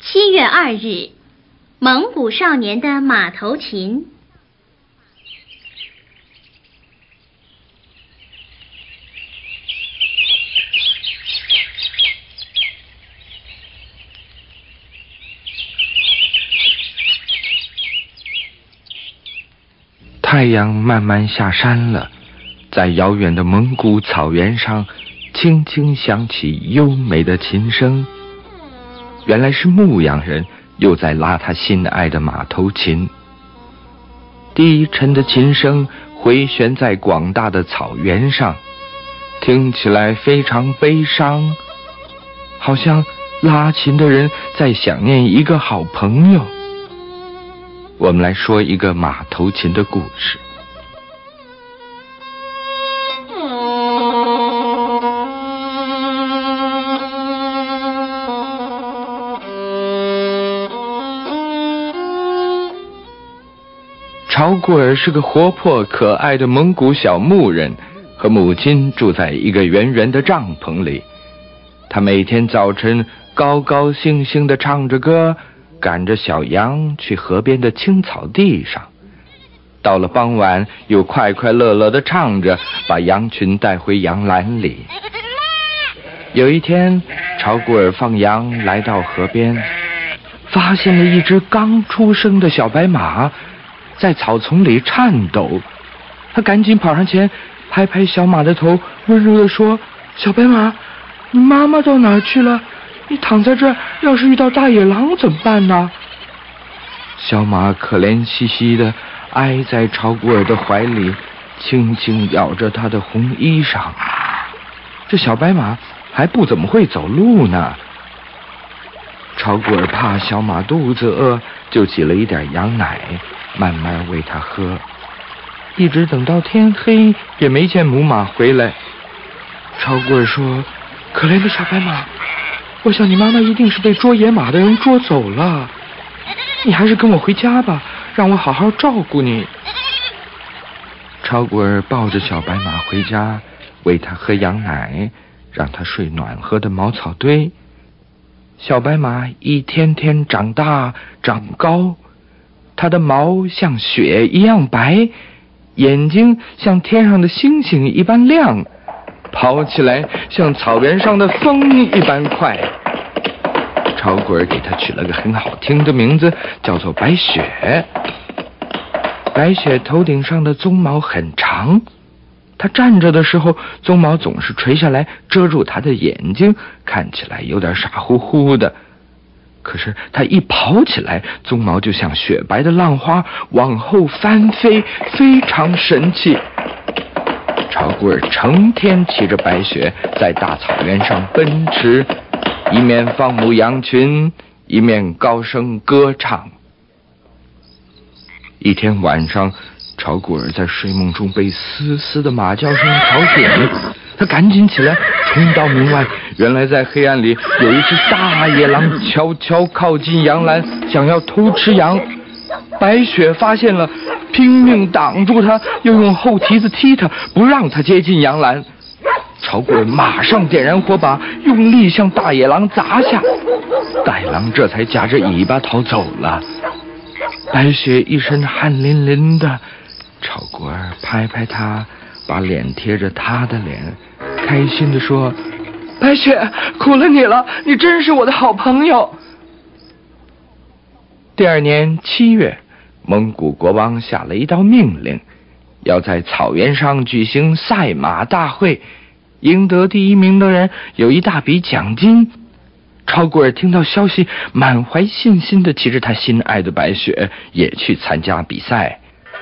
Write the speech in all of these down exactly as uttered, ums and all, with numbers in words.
七月二日，蒙古少年的马头琴。 太阳慢慢下山了，在遥远的蒙古草原上，轻轻响起优美的琴声。原来是牧羊人又在拉他心爱的马头琴。低沉的琴声回旋在广大的草原上，听起来非常悲伤，好像拉琴的人在想念一个好朋友。我们来说一个马头琴的故事。朝古尔是个活泼可爱的蒙古小牧人，和母亲住在一个圆圆的帐篷里。他每天早晨高高兴兴地唱着歌，赶着小羊去河边的青草地上，到了傍晚又快快乐乐地唱着，把羊群带回羊栏里。有一天，朝古尔放羊来到河边，发现了一只刚出生的小白马在草丛里颤抖。他赶紧跑上前，拍拍小马的头，温柔地说：小白马，你妈妈到哪儿去了？你躺在这儿，要是遇到大野狼怎么办呢？小马可怜兮兮地挨在朝古尔的怀里，轻轻咬着他的红衣裳。这小白马还不怎么会走路呢。朝古尔怕小马肚子饿，就挤了一点羊奶，慢慢喂它喝。一直等到天黑，也没见母马回来。朝古尔说：可怜的小白马，我想你妈妈一定是被捉野马的人捉走了，你还是跟我回家吧，让我好好照顾你。朝古尔抱着小白马回家，喂它喝羊奶，让它睡暖和的茅草堆。小白马一天天长大长高，它的毛像雪一样白，眼睛像天上的星星一般亮，跑起来像草原上的风一般快。朝古尔给它取了个很好听的名字，叫做白雪。白雪头顶上的鬃毛很长，它站着的时候，鬃毛总是垂下来遮住它的眼睛，看起来有点傻乎乎的。可是它一跑起来，鬃毛就像雪白的浪花往后翻飞，非常神气。朝古尔成天骑着白雪在大草原上奔驰，一面放牧羊群，一面高声歌唱。一天晚上，朝古尔在睡梦中被嘶嘶的马叫声吵醒，他赶紧起来，冲到门外。原来在黑暗里有一只大野狼悄悄靠近羊栏，想要偷吃羊。白雪发现了，拼命挡住他，又用后蹄子踢他，不让他接近羊栏。朝古尔马上点燃火把，用力向大野狼砸下，大野狼这才夹着尾巴逃走了。白雪一身汗淋淋的，朝古尔拍拍他，把脸贴着他的脸，开心地说：白雪，苦了你了，你真是我的好朋友。第二年七月，蒙古国王下了一道命令，要在草原上举行赛马大会，赢得第一名的人有一大笔奖金。朝古尔听到消息，满怀信心地骑着他心爱的白雪，也去参加比赛。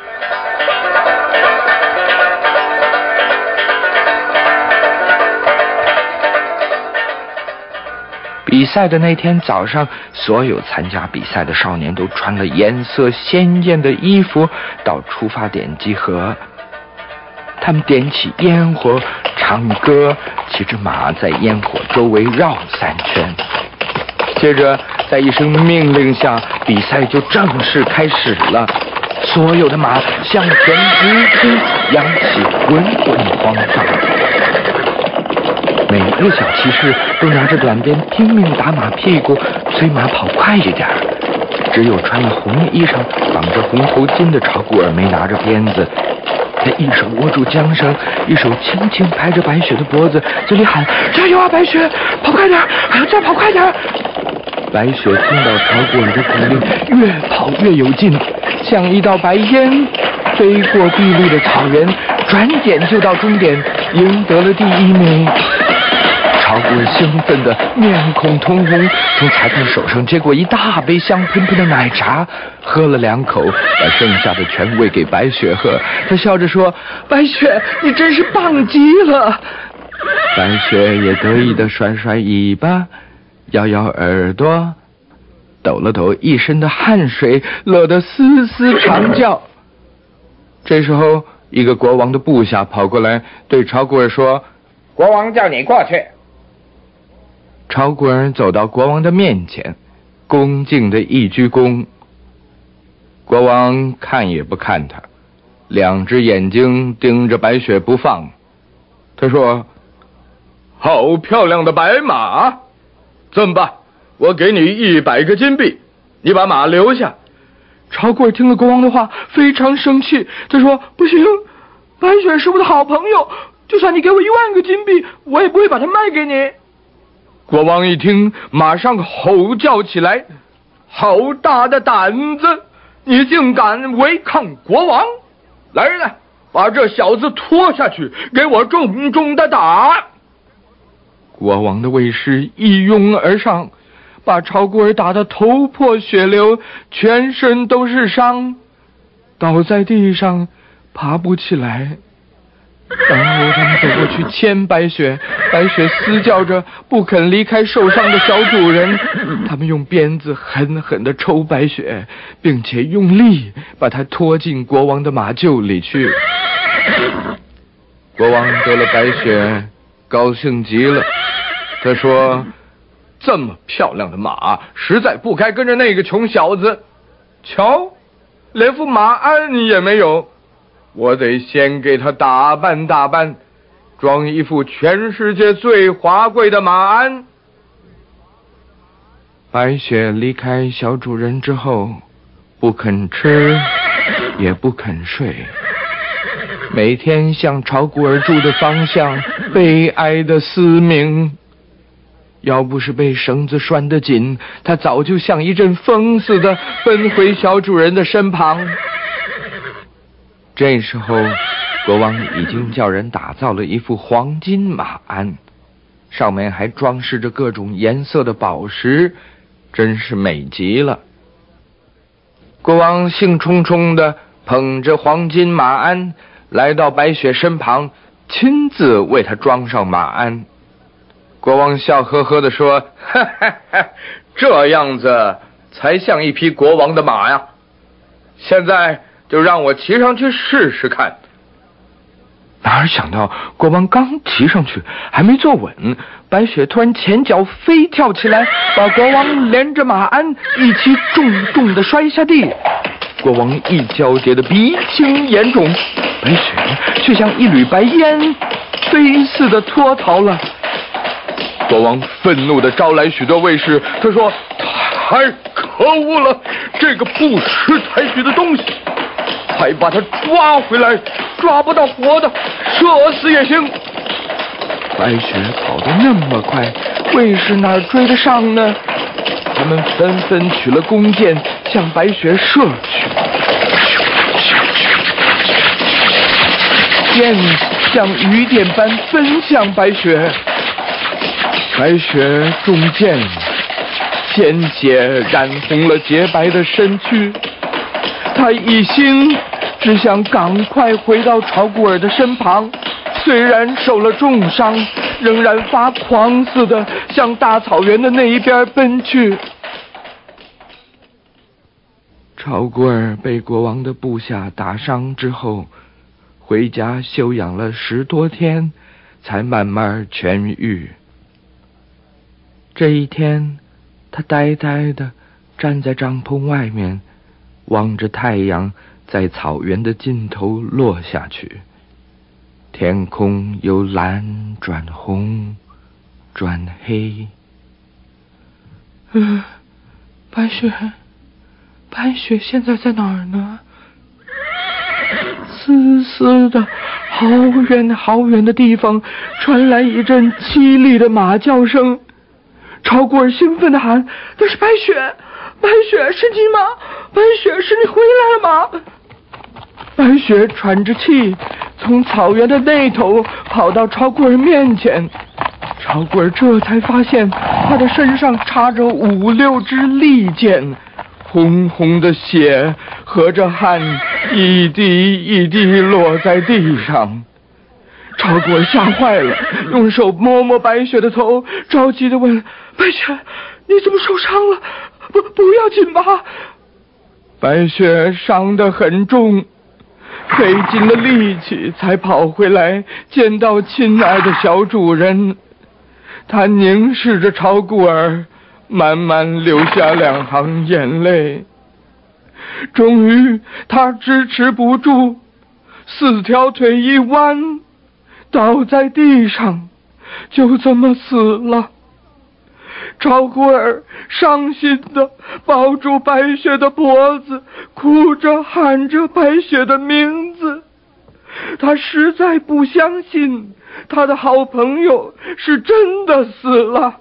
比赛的那天早上，所有参加比赛的少年都穿了颜色鲜艳的衣服，到出发点集合。他们点起烟火，唱歌，骑着马在烟火周围绕三圈。接着在一声命令下，比赛就正式开始了。所有的马向前直冲，扬起滚滚狂浪。 每个小骑士都拿着短鞭拼命打马屁股，催马跑快一点。只有穿了红衣裳、绑着红头巾的朝固尔没拿着鞭子，他一手握住缰绳，一手轻轻拍着白雪的脖子，嘴里喊：“加油啊，白雪，跑快点，还要再跑快点！”白雪听到朝固尔的口令，越跑越有劲，像一道白烟飞过碧绿的草原，转眼就到终点，赢得了第一名。朝固尔兴奋的面孔通红，从裁判手上接过一大杯香喷喷的奶茶，喝了两口，把剩下的全喂给白雪喝。他笑着说：“白雪，你真是棒极了。”白雪也得意的甩甩尾巴，摇摇耳朵，抖了抖一身的汗水，乐得嘶嘶长叫。这时候，一个国王的部下跑过来，对朝固尔说：“ 国王叫你过去。” 朝固尔走到国王的面前，恭敬的一鞠躬。国王看也不看他，两只眼睛盯着白雪不放。他说：“好漂亮的白马，这么办？我给你一百个金币，你把马留下。”朝固尔听了国王的话，非常生气。他说：“不行，白雪是我的好朋友，就算你给我一万个金币，我也不会把它卖给你。”国王一听，马上吼叫起来：“好大的胆子！你竟敢违抗国王！来人啊，把这小子拖下去，给我重重的打！”国王的卫士一拥而上，把朝固尔打得头破血流，全身都是伤，倒在地上爬不起来。然后他们走过去牵白雪，白雪嘶叫着不肯离开受伤的小主人。他们用鞭子狠狠地抽白雪，并且用力把她拖进国王的马厩里去。国王得了白雪，高兴极了。他说：“这么漂亮的马，实在不该跟着那个穷小子。瞧，连副马鞍也没有。我得先给他打扮打扮，装一副全世界最华贵的马鞍。”白雪离开小主人之后，不肯吃，也不肯睡，每天向朝固尔住的方向悲哀的嘶鸣。要不是被绳子拴得紧，他早就像一阵风似的奔回小主人的身旁。这时候，国王已经叫人打造了一副黄金马鞍，上面还装饰着各种颜色的宝石，真是美极了。国王兴冲冲地捧着黄金马鞍来到白雪身旁，亲自为她装上马鞍。国王笑呵呵地说：“哈哈哈，这样子才像一匹国王的马呀！现在就让我骑上去试试看。”哪儿想到国王刚骑上去，还没坐稳，白雪突然前脚飞跳起来，把国王连着马鞍一起重重地摔下地。国王一跤跌得鼻青眼肿，白雪却像一缕白烟飞似的脱逃了。国王愤怒地招来许多卫士，他说：“太可恶了，这个不识抬举的东西！快把他抓回来，抓不到活的，射死也行。”白雪跑得那么快，卫士哪追得上呢？他们纷纷取了弓箭，向白雪射去。箭像雨点般奔向白雪，白雪中箭，鲜血染红了洁白的身躯。他一心只想赶快回到朝固尔的身旁，虽然受了重伤，仍然发狂似的向大草原的那一边奔去。朝固尔被国王的部下打伤之后，回家休养了十多天，才慢慢痊愈。这一天，他呆呆地站在帐篷外面，望着太阳在草原的尽头落下去。天空由蓝转红， 转黑。嗯，白雪，白雪现在在哪儿呢？丝丝的，好远好远的地方传来一阵凄厉的马叫声。超过儿兴奋地喊：“那是白雪！白雪，是你吗？白雪，是你回来了吗？”白雪喘着气从草原的那头跑到超过儿面前。超过儿这才发现他的身上插着五六支利箭，红红的血和着汗一滴一滴落在地上。超过儿吓坏了，用手摸摸白雪的头，着急地问：“白雪，你怎么受伤了？不不要紧吧？”白雪伤得很重，费尽了力气才跑回来，见到亲爱的小主人。他凝视着超过儿，慢慢流下两行眼泪。终于他支持不住，四条腿一弯，倒在地上，就这么死了。超过儿伤心地抱住白雪的脖子，哭着喊着白雪的名字。他实在不相信他的好朋友是真的死了。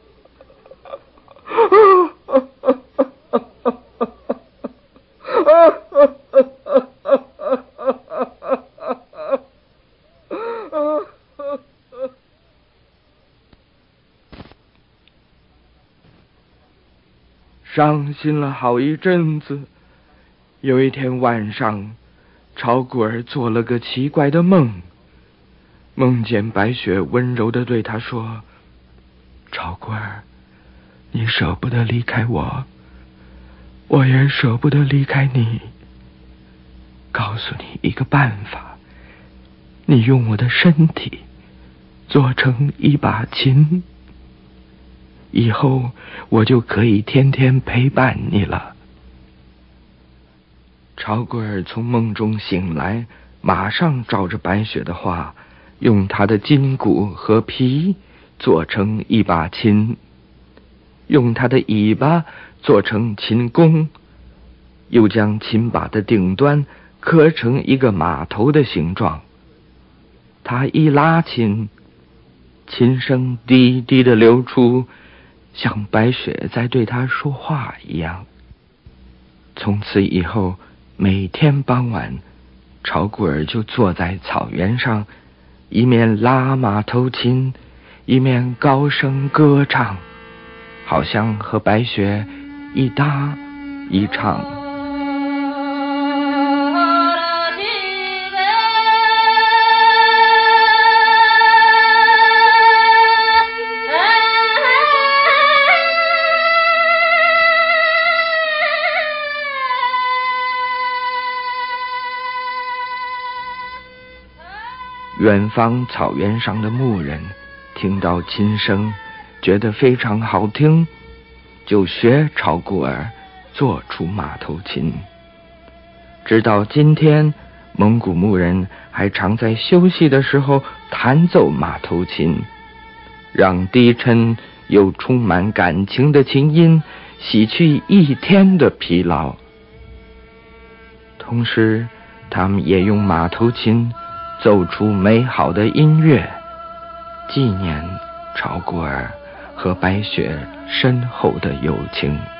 伤心了好一阵子，有一天晚上，超过儿做了个奇怪的梦，梦见白雪温柔地对他说：“超过儿，你舍不得离开我，我也舍不得离开你。告诉你一个办法，你用我的身体做成一把琴，以后我就可以天天陪伴你了。”超过儿从梦中醒来，马上照着白雪的话，用他的筋骨和皮做成一把琴，用他的尾巴做成琴弓，又将琴把的顶端刻成一个马头的形状。他一拉琴，琴声滴滴地流出，像白雪在对他说话一样。从此以后，每天傍晚，超过儿就坐在草原上，一面拉马头琴，一面高声歌唱，好像和白雪一搭一唱。远方草原上的牧人听到琴声，觉得非常好听，就学超过儿做出马头琴。直到今天，蒙古牧人还常在休息的时候弹奏马头琴，让低沉又充满感情的琴音洗去一天的疲劳。同时，他们也用马头琴奏出美好的音乐，纪念超过儿和白雪深厚的友情。